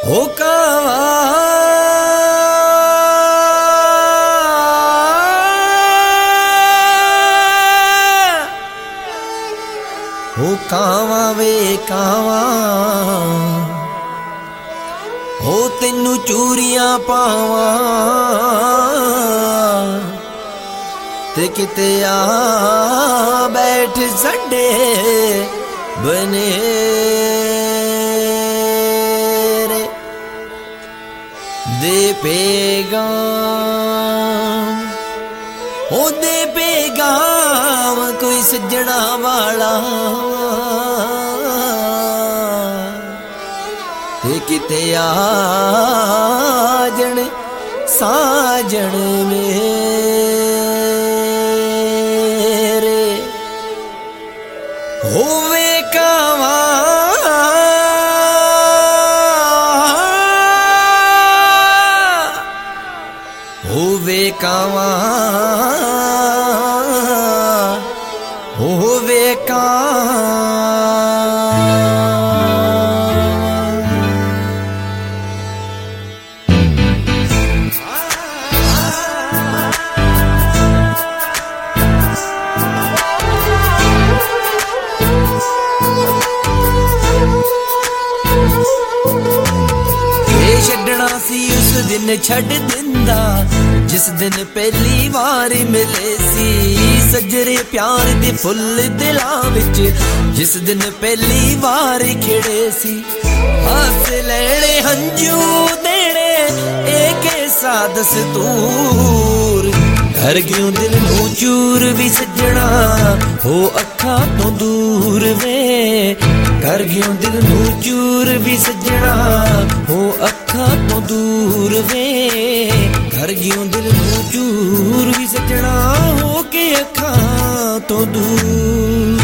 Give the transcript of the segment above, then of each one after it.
हो कावा हो कावा वे कावा हो तेनू चूरियां पावा ते किते आ बैठ सडे बने दे पैगाम हो दे पैगाम कोई सज्जणा वाला ते किते आजण साजण मेरे होवे कावा होवे कावा होवे छड्डना सी उस दिन छड्ड दिंदा जिस दिन पहली बार मिले सी सजरे प्यार दे फुल दिलां विच जिस दिन पहली बार खिड़े सी हस लेने हंजू देने एक सा दस्तूर कर क्यों दिल नू चूर भी सजना हो अखा तो दूर वे कर क्यों दिल नू चूर भी सजना हो अखा तो दूर वे कर क्यों दिल नू चूर भी सजना हो के अखा तो दूर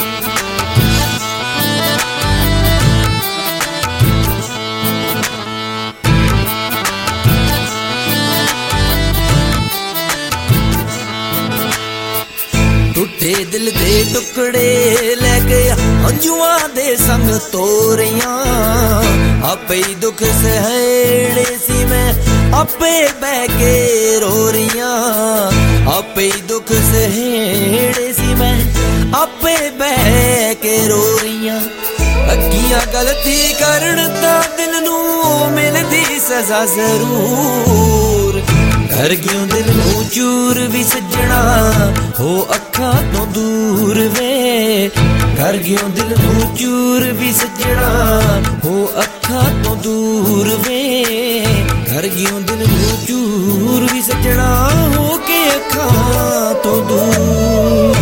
टूटे दिल दे टुकड़े ले गया अंजुआ दे संग तोरियां आपे ही दुख सहड़े सी मैं आपे बह के रो रियां आपे ही दुख सहड़े सी मैं आपे बह के रो रियां अगियां गलती करन ता दिल नू मिलदी सजा जरूर कर क्यों दिल नू चूर भी सजना हो अखा तो दूर वे कर क्यों दिल नू चूर भी सजना हो अखा तो दूर वे कर क्यों दिल नू चूर भी सजना हो के अखा तो दूर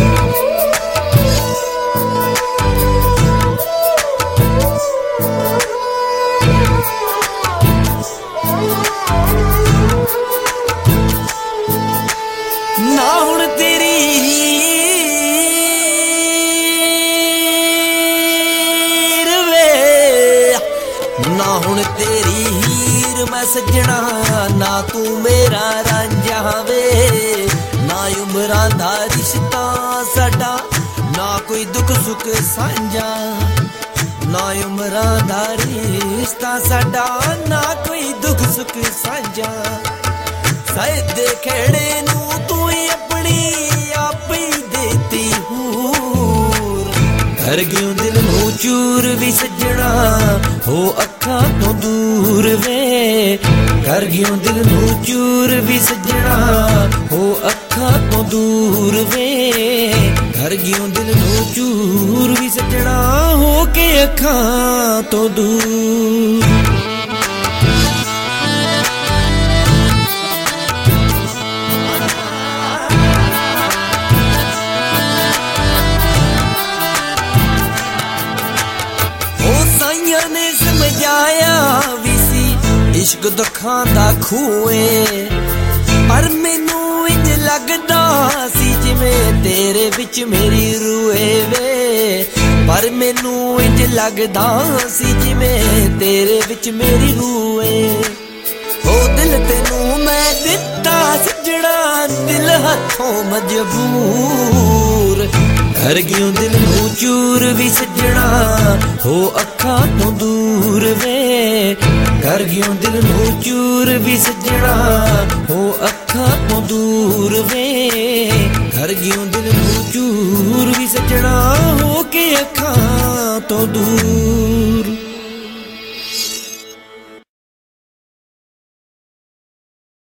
ना हुण तेरी हीर वे ना हुण तेरी हीर मैं सजना ना तू मेरा रांझा वे ना उमरां दा रिश्ता साडा ना कोई दुख सुख सांझा ना उमरां दा रिश्ता साडा ना कोई दुख सुख सांझा शायद खेड़े नू तू ही अपनी आप ही देती हूर कर क्यों दिल नू चूर भी सजना हो अखा तो दूर वे कर क्यों दिल नू चूर भी सजना हो अखा तो दूर वे कर क्यों दिल नू चूर भी सजना हो के अखा तो दूर ने समझाया भी सी इश्क दुखां दा खूए पर मैनू इंज लगदा सी जिवें तेरे विच मेरी रूए वे पर मैनू इंज लगदा सी जिवें तेरे विच मेरी रूए ओ दिल तेनू मैं दिता सजना दिल हथों मजबूर कर क्यों दिल नू चूर भी सजना हो अखा तो दूर वे कर ਕਰ ਗਿਓ ਦਿਲ ਨੂੰ ਚੂਰ ਵੀ ਸੱਜਣਾ ਹੋ ਅੱਖਾਂ ਤੋਂ ਦੂਰ ਵੇ ਕਰ ਗਿਓ ਦਿਲ ਨੂੰ ਚੂਰ ਵੀ ਸੱਜਣਾ ਹੋ ਕੇ ਅੱਖਾਂ ਤੋਂ ਦੂਰ